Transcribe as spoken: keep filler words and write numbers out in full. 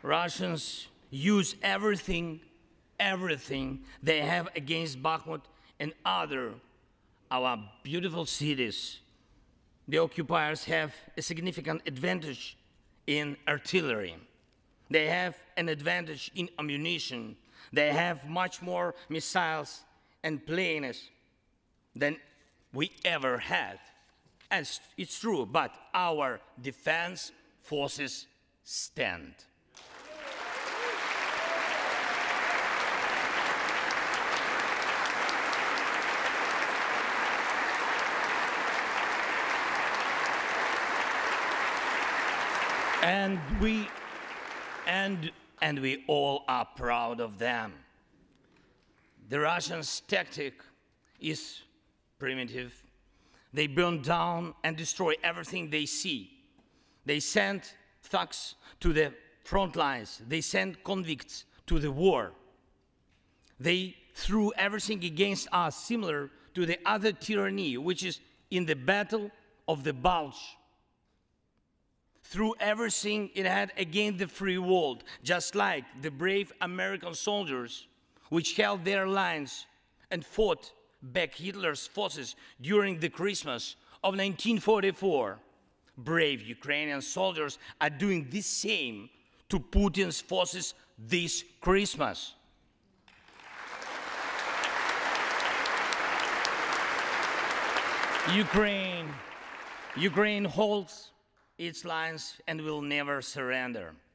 Russians use everything, everything they have against Bakhmut and other our beautiful cities. The occupiers have a significant advantage in artillery. They have an advantage in ammunition. They have much more missiles and planes than we ever had. And it's true, but our defense forces stand. And we, and, and we all are proud of them. The Russians' tactic is primitive. They burn down and destroy everything they see. They send thugs to the front lines. They send convicts to the war. They threw everything against us, similar to the other tyranny, which is in the Battle of the Bulge. Threw everything it had against the free world, just like the brave American soldiers which held their lines and fought back Hitler's forces during the Christmas of nineteen forty-four. Brave Ukrainian soldiers are doing the same to Putin's forces this Christmas. Ukraine, Ukraine holds its lines and will never surrender.